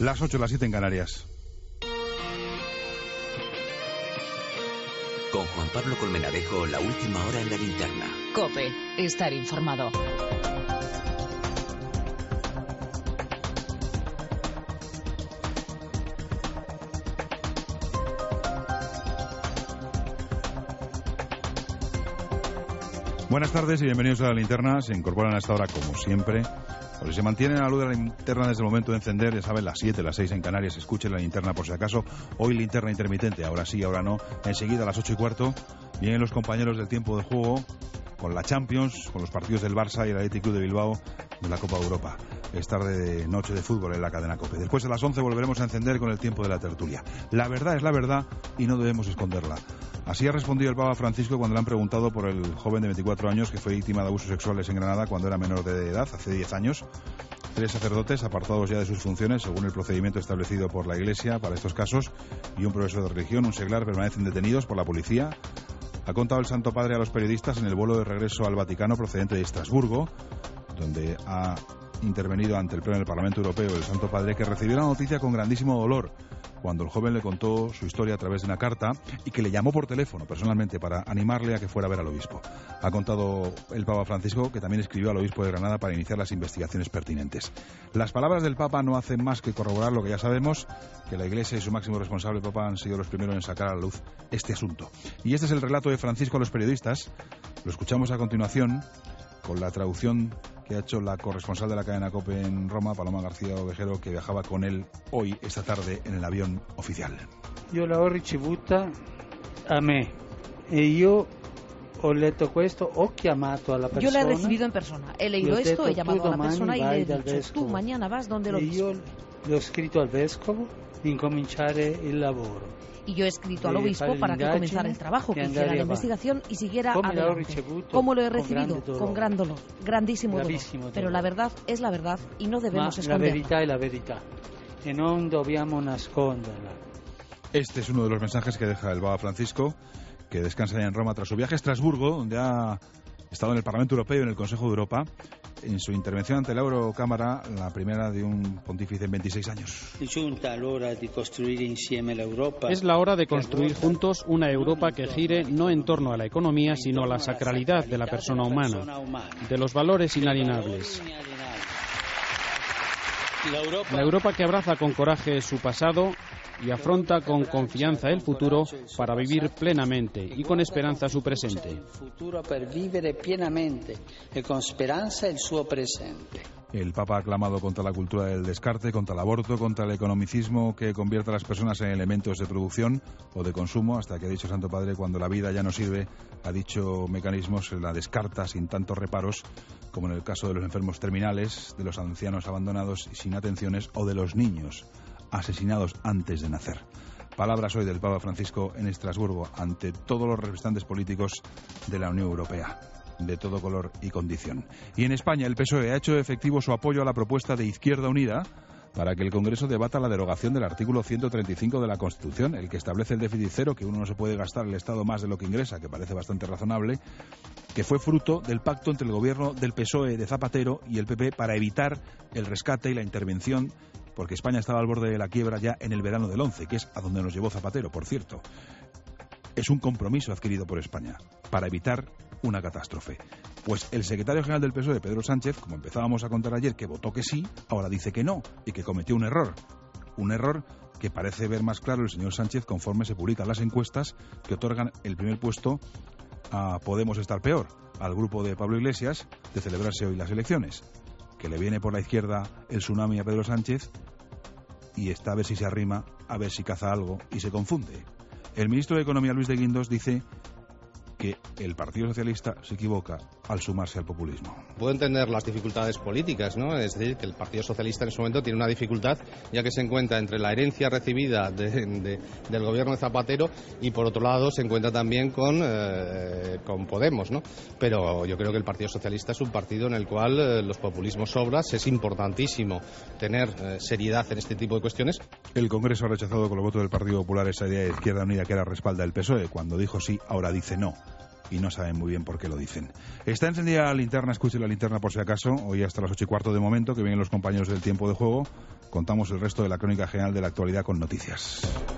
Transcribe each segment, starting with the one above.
Las 8, las 7 en Canarias. Con Juan Pablo Colmenarejo, la última hora en la linterna. COPE, estar informado. Buenas tardes y bienvenidos a la linterna. Se incorporan a esta hora, como siempre, o si se mantienen a la luz de la linterna desde el momento de encender, ya saben, las 7, las 6 en Canarias. Escuchen la linterna por si acaso. Hoy linterna intermitente, ahora sí, ahora no. Enseguida a las 8:15 vienen los compañeros del tiempo de juego con la Champions, con los partidos del Barça y el Athletic Club de Bilbao de la Copa de Europa. Es tarde de noche de fútbol en la cadena COPE. Después de las 11 volveremos a encender con el tiempo de la tertulia. La verdad es la verdad y no debemos esconderla. Así ha respondido el Papa Francisco cuando le han preguntado por el joven de 24 años que fue víctima de abusos sexuales en Granada cuando era menor de edad, hace 10 años. 3 sacerdotes apartados ya de sus funciones según el procedimiento establecido por la Iglesia para estos casos y un profesor de religión, un seglar, permanecen detenidos por la policía. Ha contado el Santo Padre a los periodistas en el vuelo de regreso al Vaticano procedente de Estrasburgo, donde ha intervenido ante el Pleno del Parlamento Europeo el Santo Padre, que recibió la noticia con grandísimo dolor cuando el joven le contó su historia a través de una carta y que le llamó por teléfono personalmente para animarle a que fuera a ver al obispo. Ha contado el Papa Francisco que también escribió al obispo de Granada para iniciar las investigaciones pertinentes. Las palabras del Papa no hacen más que corroborar lo que ya sabemos, que la Iglesia y su máximo responsable, el Papa, han sido los primeros en sacar a la luz este asunto. Y este es el relato de Francisco a los periodistas. Lo escuchamos a continuación con la traducción que ha hecho la corresponsal de la cadena COPE en Roma, Paloma García Ovejero, que viajaba con él hoy, esta tarde, en el avión oficial. Io l'ho ricevuta a me e io ho letto questo, ho chiamato alla persona. Yo la he recibido en persona, he leído esto, he llamado a la persona y le he dicho, tú mañana vas donde el obispo. Io le ho scritto al vescovo di incominciare il lavoro. Y yo he escrito al obispo para que comenzara el trabajo, que hiciera la investigación y siguiera adelante. ¿Cómo lo he recibido? Con gran dolor, grandísimo dolor. Pero la verdad es la verdad y no debemos esconderla. La verità è la verità e non dobbiamo nasconderla. Este es uno de los mensajes que deja el Papa Francisco, que descansa ya en Roma tras su viaje a Estrasburgo, donde ha estado en el Parlamento Europeo y en el Consejo de Europa, en su intervención ante la Eurocámara, la primera de un pontífice en 26 años. Es la hora de construir juntos una Europa que gire no en torno a la economía, sino a la sacralidad de la persona humana, de los valores inalienables. La Europa que abraza con coraje su pasado y afronta con confianza el futuro para vivir plenamente y con esperanza su presente. El Papa ha clamado contra la cultura del descarte, contra el aborto, contra el economicismo que convierte a las personas en elementos de producción o de consumo, hasta que ha dicho Santo Padre, cuando la vida ya no sirve, ha dicho mecanismos, se la descarta sin tantos reparos, como en el caso de los enfermos terminales, de los ancianos abandonados y sin atenciones o de los niños asesinados antes de nacer. Palabras hoy del Papa Francisco en Estrasburgo ante todos los representantes políticos de la Unión Europea, de todo color y condición. Y en España el PSOE ha hecho efectivo su apoyo a la propuesta de Izquierda Unida para que el Congreso debata la derogación del artículo 135 de la Constitución, el que establece el déficit cero, que uno no se puede gastar el Estado más de lo que ingresa, que parece bastante razonable, que fue fruto del pacto entre el gobierno del PSOE de Zapatero y el PP para evitar el rescate y la intervención, porque España estaba al borde de la quiebra ya en el verano del 11, que es a donde nos llevó Zapatero, por cierto. Es un compromiso adquirido por España para evitar una catástrofe. Pues el secretario general del PSOE, Pedro Sánchez, como empezábamos a contar ayer, que votó que sí, ahora dice que no, y que cometió un error. Un error que parece ver más claro el señor Sánchez conforme se publican las encuestas que otorgan el primer puesto a Podemos estar peor, al grupo de Pablo Iglesias, de celebrarse hoy las elecciones. Que le viene por la izquierda el tsunami a Pedro Sánchez y está a ver si se arrima, a ver si caza algo y se confunde. El ministro de Economía, Luis de Guindos, dice que el Partido Socialista se equivoca al sumarse al populismo. Puedo entender las dificultades políticas, ¿no? Es decir, que el Partido Socialista en ese momento tiene una dificultad, ya que se encuentra entre la herencia recibida del gobierno de Zapatero y, por otro lado, se encuentra también con Podemos, ¿no? Pero yo creo que el Partido Socialista es un partido en el cual los populismos sobran. Es importantísimo tener seriedad en este tipo de cuestiones. El Congreso ha rechazado con el voto del Partido Popular esa idea de Izquierda Unida que ahora respalda el PSOE. Cuando dijo sí, ahora dice no. y no saben muy bien por qué lo dicen. Está encendida la linterna, escuche la linterna por si acaso, hoy hasta las 8:15 de momento, que vienen los compañeros del tiempo de juego. Contamos el resto de la crónica general de la actualidad con noticias.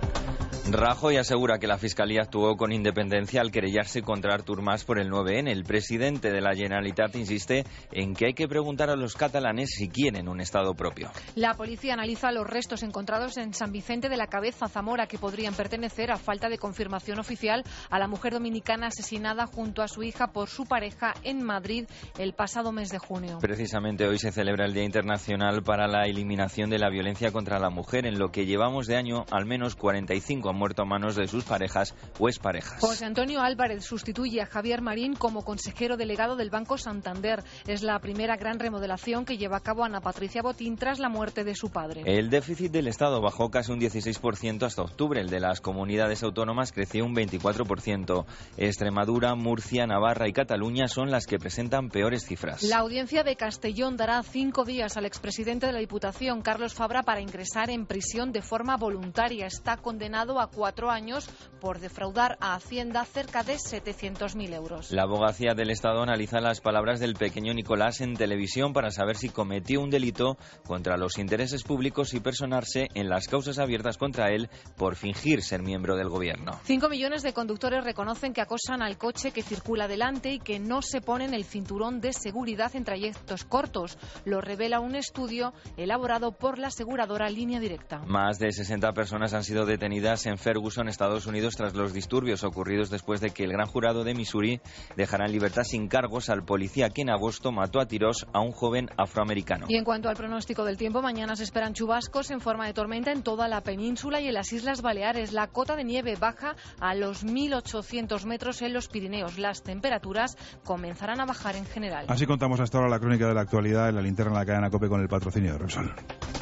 Rajoy asegura que la Fiscalía actuó con independencia al querellarse contra Artur Mas por el 9N. El presidente de la Generalitat insiste en que hay que preguntar a los catalanes si quieren un Estado propio. La policía analiza los restos encontrados en San Vicente de la Cabeza, Zamora, que podrían pertenecer, a falta de confirmación oficial, a la mujer dominicana asesinada junto a su hija por su pareja en Madrid el pasado mes de junio. Precisamente hoy se celebra el Día Internacional para la Eliminación de la Violencia contra la Mujer. En lo que llevamos de año, al menos 45 han muerto a manos de sus parejas o exparejas. José Antonio Álvarez sustituye a Javier Marín como consejero delegado del Banco Santander. Es la primera gran remodelación que lleva a cabo Ana Patricia Botín tras la muerte de su padre. El déficit del Estado bajó casi un 16% hasta octubre. El de las comunidades autónomas creció un 24%. Extremadura, Murcia, Navarra y Cataluña son las que presentan peores cifras. La audiencia de Castellón dará 5 días al expresidente de la Diputación, Carlos Fabra, para ingresar en prisión de forma voluntaria. Está condenado a 4 años por defraudar a Hacienda cerca de 700.000 euros. La Abogacía del Estado analiza las palabras del pequeño Nicolás en televisión para saber si cometió un delito contra los intereses públicos y personarse en las causas abiertas contra él por fingir ser miembro del gobierno. 5 millones de conductores reconocen que acosan al coche que circula delante y que no se ponen el cinturón de seguridad en trayectos cortos. Lo revela un estudio elaborado por la aseguradora Línea Directa. Más de 60 personas han sido detenidas en Ferguson, Estados Unidos, tras los disturbios ocurridos después de que el gran jurado de Missouri dejara en libertad sin cargos al policía que en agosto mató a tiros a un joven afroamericano. Y en cuanto al pronóstico del tiempo, mañana se esperan chubascos en forma de tormenta en toda la península y en las Islas Baleares. La cota de nieve baja a los 1.800 metros en los Pirineos. Las temperaturas comenzarán a bajar en general. Así contamos hasta ahora la crónica de la actualidad en la linterna de la cadena COPE con el patrocinio de Repsol.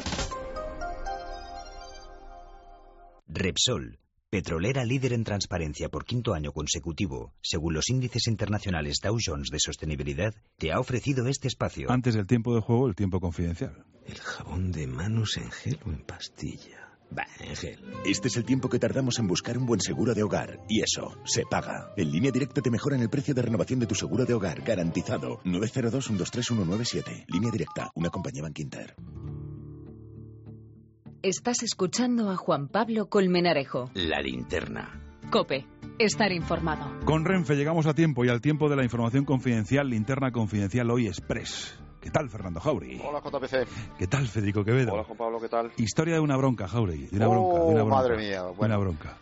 Repsol, petrolera líder en transparencia por 5º año consecutivo, según los índices internacionales Dow Jones de sostenibilidad, te ha ofrecido este espacio. Antes del tiempo de juego, el tiempo confidencial. ¿El jabón de manos en gel o en pastilla? Bah, en gel. Este es el tiempo que tardamos en buscar un buen seguro de hogar. Y eso, se paga. En Línea Directa te mejoran el precio de renovación de tu seguro de hogar, garantizado. 902-123-197. Línea Directa, una compañía Bankinter. Estás escuchando a Juan Pablo Colmenarejo. La linterna. COPE. Estar informado. Con Renfe llegamos a tiempo y al tiempo de la información confidencial, linterna confidencial hoy express. ¿Qué tal, Fernando Jauregui? Hola, JPC. ¿Qué tal, Federico Quevedo? Hola, Juan Pablo, ¿qué tal? Historia de una bronca, Jauregui. De una bronca. Madre mía. Bueno, una bronca.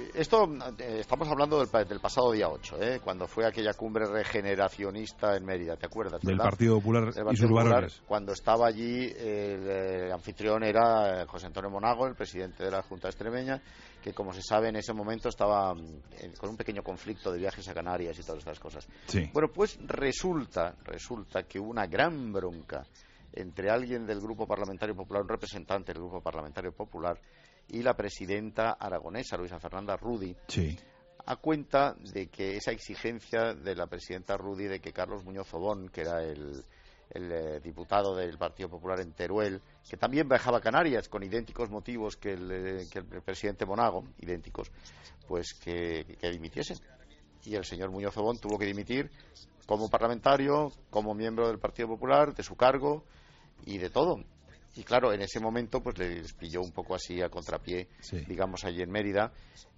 Estamos hablando del pasado día 8, cuando fue aquella cumbre regeneracionista en Mérida, ¿te acuerdas? Del ¿verdad? Partido Popular y sus valores. Cuando estaba allí, el anfitrión era José Antonio Monago, el presidente de la Junta Extremeña, que, como se sabe, en ese momento estaba con un pequeño conflicto de viajes a Canarias y todas estas cosas. Sí. Bueno, pues resulta que hubo una gran bronca entre alguien del Grupo Parlamentario Popular, un representante del Grupo Parlamentario Popular, y la presidenta aragonesa, Luisa Fernanda Rudy, sí, a cuenta de que esa exigencia de la presidenta Rudy de que Carlos Muñoz Obón, que era el diputado del Partido Popular en Teruel, que también viajaba a Canarias con idénticos motivos que el presidente Monago, idénticos, pues que dimitiesen. Y el señor Muñoz Obón tuvo que dimitir como parlamentario, como miembro del Partido Popular, de su cargo y de todo. Y claro, en ese momento pues les pilló un poco así a contrapié, sí, digamos, allí en Mérida,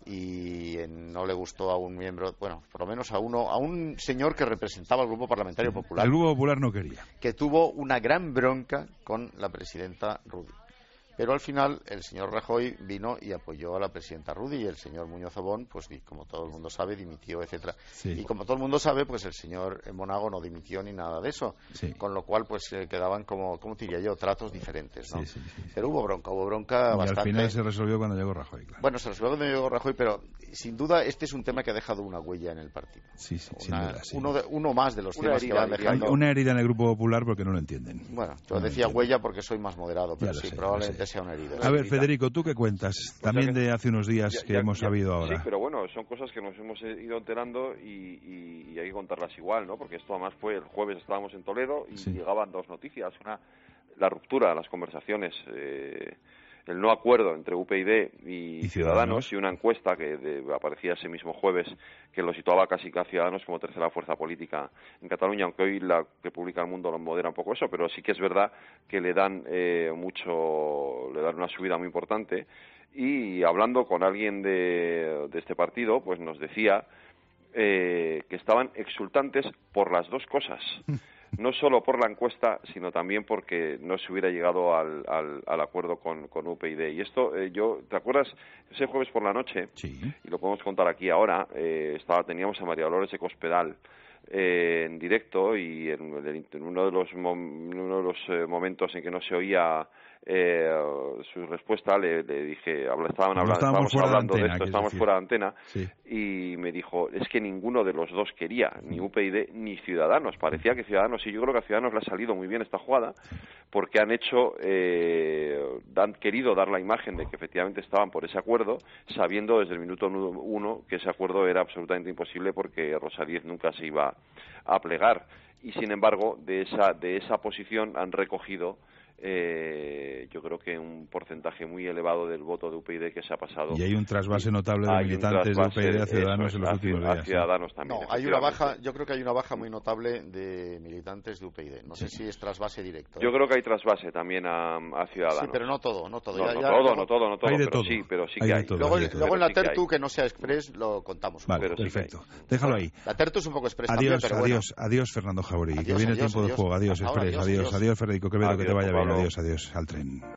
y no le gustó a un miembro, bueno, por lo menos a un señor que representaba al Grupo Parlamentario Popular. El Grupo Popular no quería. Que tuvo una gran bronca con la presidenta Rudy. Pero al final el señor Rajoy vino y apoyó a la presidenta Rudy, y el señor Muñoz Obón, pues como todo el mundo sabe, dimitió, etcétera. Sí. Y como todo el mundo sabe, pues el señor Monago no dimitió ni nada de eso. Sí. Con lo cual, pues quedaban como diría yo, tratos diferentes, ¿no? Sí. Pero hubo bronca y bastante. Al final se resolvió cuando llegó Rajoy, claro. Bueno, se resolvió cuando llegó Rajoy, pero sin duda este es un tema que ha dejado una huella en el partido. Sí, sin duda, sí. Uno más de los temas que van dejando. Hay una herida en el Grupo Popular porque no lo entienden. Bueno, yo decía huella porque soy más moderado, pero sí, probablemente sea una herida. A ver, Federico, ¿tú qué cuentas? Pues también de hace unos días que hemos sabido ahora. Sí, pero bueno, son cosas que nos hemos ido enterando y hay que contarlas igual, ¿no? Porque esto además fue el jueves, estábamos en Toledo y llegaban dos noticias. Una, la ruptura de las conversaciones el no acuerdo entre UPyD y Ciudadanos, y una encuesta que aparecía ese mismo jueves que lo situaba casi a Ciudadanos como tercera fuerza política en Cataluña, aunque hoy la que publica El Mundo lo modera un poco eso, pero sí que es verdad que le dan una subida muy importante. Y hablando con alguien de este partido, pues nos decía que estaban exultantes por las dos cosas. No solo por la encuesta, sino también porque no se hubiera llegado al acuerdo con UPyD. Y esto, ¿te acuerdas? Ese jueves por la noche, sí, y lo podemos contar aquí ahora, teníamos a María Dolores de Cospedal en directo, y en uno de los momentos en que no se oía su respuesta, le dije, estábamos hablando de esto, estábamos fuera de antena, sí, y me dijo, es que ninguno de los dos quería, ni UPyD ni Ciudadanos. Parecía que Ciudadanos, y yo creo que a Ciudadanos le ha salido muy bien esta jugada, porque han querido dar la imagen de que efectivamente estaban por ese acuerdo, sabiendo desde el minuto 1 que ese acuerdo era absolutamente imposible, porque Rosa Díez nunca se iba a plegar. Y sin embargo, de esa posición han recogido yo creo que un porcentaje muy elevado del voto de UPyD que se ha pasado. Y hay un trasvase notable de militantes de UPyD a Ciudadanos en los últimos días. A Ciudadanos también. No, hay una baja, yo creo que hay una baja muy notable de militantes de UPyD. No sé si es trasvase directo. Yo creo que hay trasvase también a Ciudadanos. Sí, pero no todo. No todo, Hay de pero todo. Sí que hay. Luego en la Tertu, que no sea express, lo contamos. Vale, perfecto. Déjalo ahí. La Tertu es un poco express adiós, también, pero adiós, bueno. Adiós, Fernando Jauregui, que viene el tiempo de juego. Adiós, express. Adiós, Fernando, que te vaya bien. Adiós, al tren.